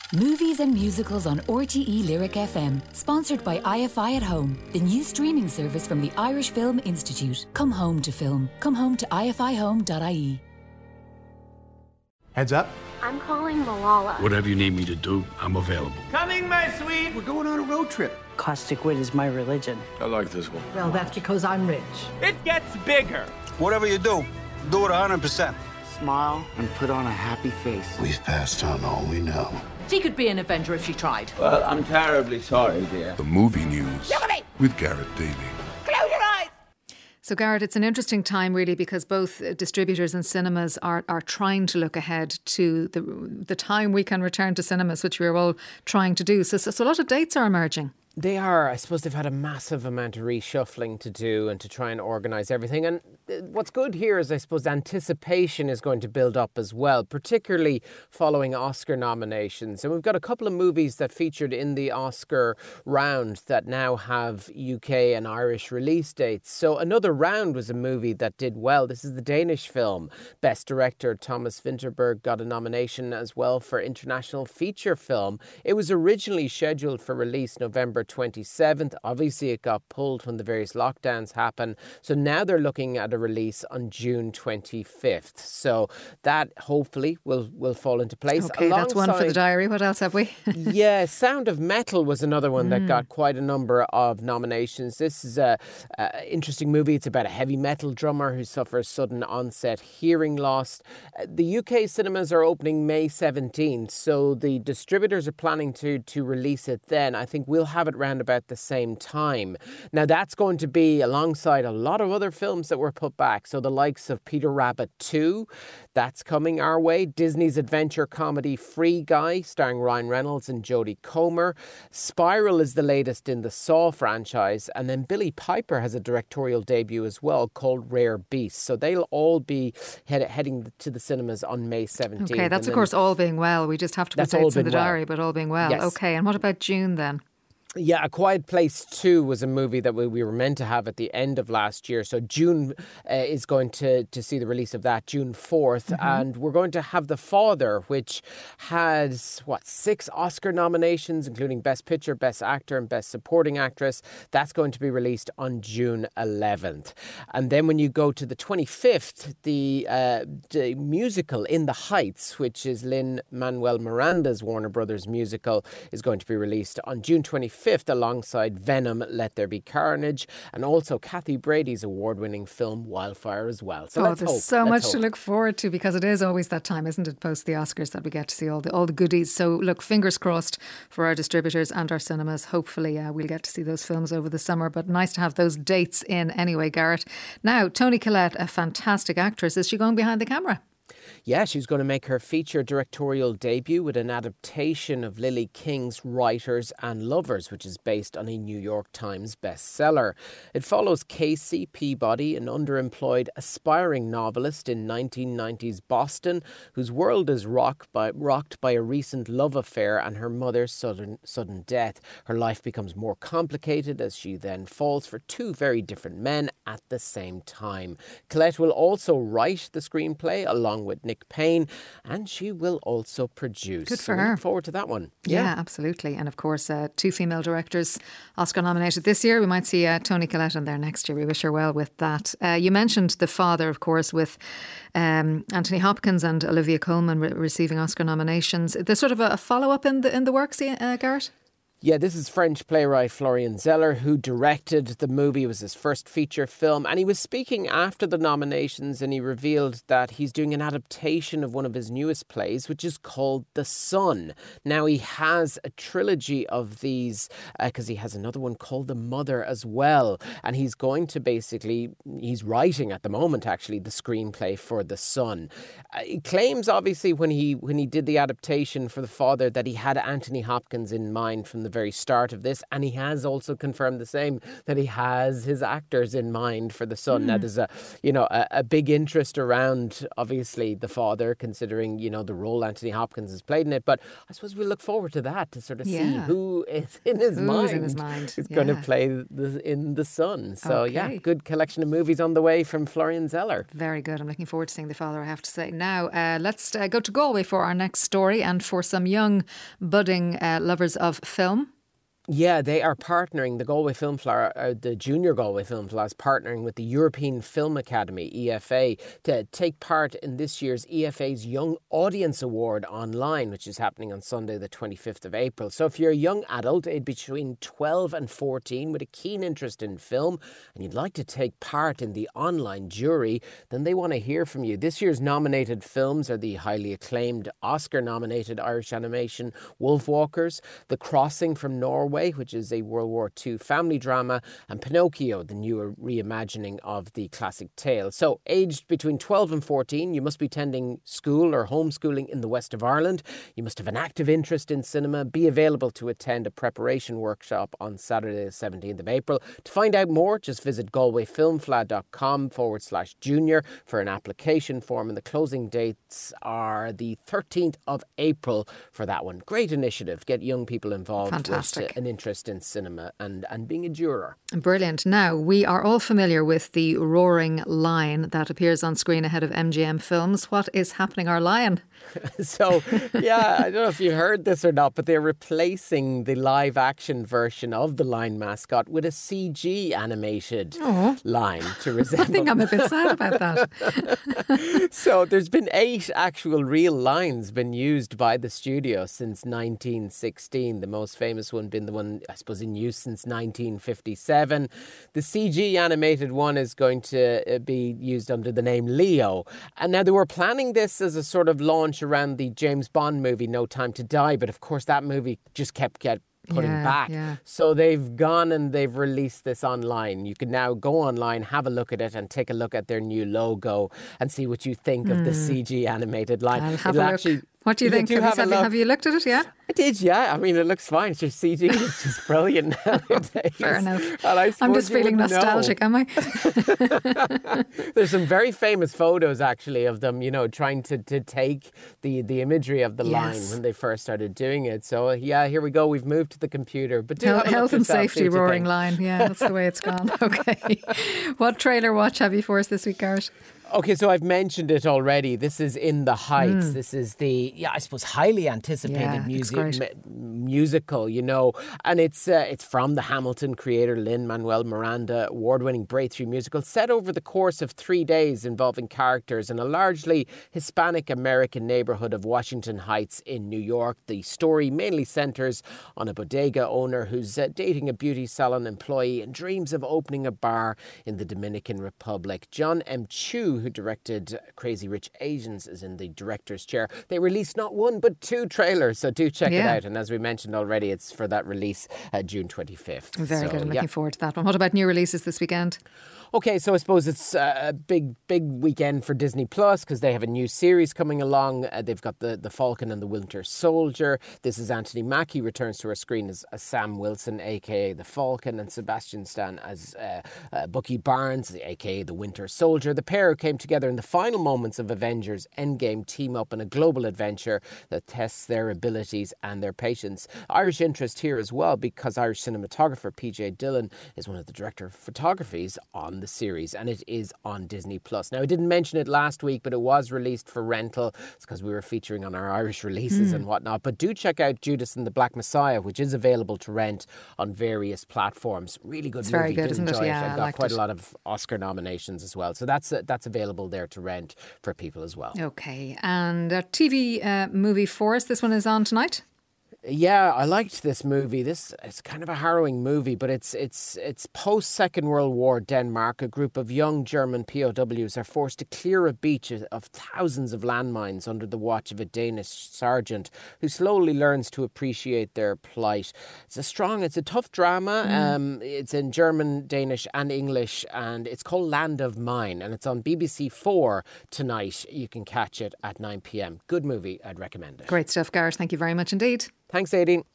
Movies and musicals on RTE Lyric FM. Sponsored by IFI at Home, the new streaming service from the Irish Film Institute. Come home to film. Come home to ifihome.ie. Heads up. I'm calling Malala. Whatever you need me to do, I'm available. Coming, my sweet. We're going on a road trip. Caustic wit is my religion. I like this one. Well, that's because I'm rich. It gets bigger. Whatever you do it 100%. Smile and put on a happy face. We've passed on all we know. She could be an Avenger if she tried. Well, I'm terribly sorry, dear. The movie news with Garrett Daly. Close your eyes! So, Garrett, it's an interesting time, really, because both distributors and cinemas are trying to look ahead to the time we can return to cinemas, which we're all trying to do. So a lot of dates are emerging. They are. I suppose they've had a massive amount of reshuffling to do and to try and organise everything. And what's good here is, I suppose, anticipation is going to build up as well, particularly following Oscar nominations. And we've got a couple of movies that featured in the Oscar round that now have UK and Irish release dates. So Another Round was a movie that did well. This is the Danish film. Best Director Thomas Vinterberg got a nomination as well for International Feature Film. It was originally scheduled for release November 27th. Obviously, it got pulled when the various lockdowns happened. So now they're looking at a release on June 25th. So that hopefully will fall into place. Okay, that's one for the diary. What else have we? Yeah, Sound of Metal was another one that got quite a number of nominations. This is an interesting movie. It's about a heavy metal drummer who suffers sudden onset hearing loss. The UK cinemas are opening May 17th, so the distributors are planning to release it then. I think we'll have it around about the same time. Now, that's going to be alongside a lot of other films that were put back. So the likes of Peter Rabbit 2, that's coming our way. Disney's adventure comedy Free Guy, starring Ryan Reynolds and Jodie Comer. Spiral is the latest in the Saw franchise. And then Billy Piper has a directorial debut as well called Rare Beasts. So they'll all be heading to the cinemas on May 17th. Okay, that's of course all being well. We just have to put dates in the diary, but all being well. Yes. Okay, and what about June then? Yeah, A Quiet Place 2 was a movie that we were meant to have at the end of last year. So June is going to see the release of that, June 4th. Mm-hmm. And we're going to have The Father, which has, 6 Oscar nominations, including Best Picture, Best Actor and Best Supporting Actress. That's going to be released on June 11th. And then when you go to the 25th, the musical In the Heights, which is Lin-Manuel Miranda's Warner Brothers musical, is going to be released on June 25th. Alongside Venom, Let There Be Carnage, and also Kathy Brady's award-winning film Wildfire as well. So there's so much to look forward to, because it is always that time, isn't it, post the Oscars, that we get to see all the goodies. So look, fingers crossed for our distributors and our cinemas. Hopefully we'll get to see those films over the summer, but nice to have those dates in anyway, Garrett. Now, Toni Collette, a fantastic actress. Is she going behind the camera? Yeah, she's going to make her feature directorial debut with an adaptation of Lily King's Writers and Lovers, which is based on a New York Times bestseller. It follows Casey Peabody, an underemployed, aspiring novelist in 1990s Boston, whose world is rocked by a recent love affair and her mother's sudden death. Her life becomes more complicated as she then falls for 2 very different men at the same time. Collette will also write the screenplay along with Nick Payne, and she will also produce. Good for her. Look forward to that one. Yeah, absolutely. And of course, 2 female directors Oscar nominated this year. We might see Toni Collette in there next year. We wish her well with that. You mentioned The Father, of course, with Anthony Hopkins and Olivia Colman receiving Oscar nominations. There's sort of a follow-up in the works, Garrett? Yeah, this is French playwright Florian Zeller, who directed the movie. It was his first feature film, and he was speaking after the nominations, and he revealed that he's doing an adaptation of one of his newest plays, which is called The Son. Now, he has a trilogy of these, because he has another one called The Mother as well, and he's going to he's writing at the moment, actually, the screenplay for The Son. He claims, obviously, when he did the adaptation for The Father, that he had Anthony Hopkins in mind from the very start of this, and he has also confirmed the same, that he has his actors in mind for The Son. Now, there's a big interest around, obviously, the father, considering, the role Anthony Hopkins has played in it. But I suppose we'll look forward to that, to sort of see who is in his mind. Who's going to play in The Son. So, good collection of movies on the way from Florian Zeller. Very good. I'm looking forward to seeing The Father, I have to say. Now, let's go to Galway for our next story, and for some young, budding lovers of film. Yeah, they are partnering, the Galway Film Flower, the Junior Galway Film Flower is partnering with the European Film Academy, EFA, to take part in this year's EFA's Young Audience Award online, which is happening on Sunday, the 25th of April. So if you're a young adult, aged between 12 and 14, with a keen interest in film, and you'd like to take part in the online jury, then they want to hear from you. This year's nominated films are the highly acclaimed Oscar-nominated Irish animation Wolfwalkers, The Crossing from Norway, which is a World War II family drama, and Pinocchio, the newer reimagining of the classic tale. So, aged between 12 and 14, you must be attending school or homeschooling in the west of Ireland. You must have an active interest in cinema, be available to attend a preparation workshop on Saturday the 17th of April. To find out more, just visit galwayfilmfla.com/junior for an application form, and the closing dates are the 13th of April for that one. Great initiative. Get young people involved. Fantastic. With an interest in cinema and being a juror. Brilliant. Now, we are all familiar with the roaring lion that appears on screen ahead of MGM Films. What is happening, our lion? So, I don't know if you heard this or not, but they're replacing the live action version of the lion mascot with a CG animated lion to resemble. I think I'm a bit sad about that. So there's been 8 actual real lions been used by the studio since 1916. The most famous one being the one, I suppose, in use since 1957. The CG animated one is going to be used under the name Leo. And now they were planning this as a sort of launch around the James Bond movie No Time to Die, but of course that movie just kept putting back. Yeah. So they've gone and they've released this online. You can now go online, have a look at it, and take a look at their new logo and see what you think of the CG animated line. I'll have a look. What do you think? Have you looked at it, yeah? I did, yeah. I mean, it looks fine. It's just CG is just brilliant nowadays. Fair enough. And I'm just feeling nostalgic, am I? There's some very famous photos, actually, of them, trying to take the imagery of the line when they first started doing it. So, here we go. We've moved to the computer. But health and safety roaring line. Yeah, that's the way it's gone. Okay. What trailer watch have you for us this week, Garrett? Okay, so I've mentioned it already. This is In the Heights. This is the, I suppose, highly anticipated musical, and it's from the Hamilton creator Lin-Manuel Miranda, award-winning breakthrough musical set over the course of 3 days, involving characters in a largely Hispanic-American neighborhood of Washington Heights in New York. The story mainly centers on a bodega owner who's dating a beauty salon employee and dreams of opening a bar in the Dominican Republic. John M. Chu, who directed Crazy Rich Asians, is in the director's chair. They released not one but 2 trailers, so do check it out. And as we mentioned already, it's for that release June 25th. Very good. I'm looking forward to that one. What about new releases this weekend? Okay, so I suppose it's a big weekend for Disney Plus because they have a new series coming along. They've got the Falcon and the Winter Soldier. This is Anthony Mackie returns to our screen as Sam Wilson, a.k.a. the Falcon, and Sebastian Stan as Bucky Barnes, a.k.a. the Winter Soldier. The pair came together in the final moments of Avengers Endgame team up in a global adventure that tests their abilities and their patience. Irish interest here as well because Irish cinematographer PJ Dillon is one of the director of photographies on the series, and it is on Disney Plus. Now, I didn't mention it last week, but it was released for rental. It's because we were featuring on our Irish releases and whatnot. But do check out Judas and the Black Messiah, which is available to rent on various platforms. Really good movie. Very good, isn't it? Yeah, I got quite a lot of Oscar nominations as well. So that's available there to rent for people as well. Okay, and a TV movie for us. This one is on tonight. Yeah, I liked this movie. It's kind of a harrowing movie, but it's post-Second World War Denmark. A group of young German POWs are forced to clear a beach of thousands of landmines under the watch of a Danish sergeant who slowly learns to appreciate their plight. It's a tough drama. It's in German, Danish and English, and it's called Land of Mine, and it's on BBC 4 tonight. You can catch it at 9 p.m. Good movie. I'd recommend it. Great stuff, Gareth. Thank you very much indeed. Thanks, Aideen.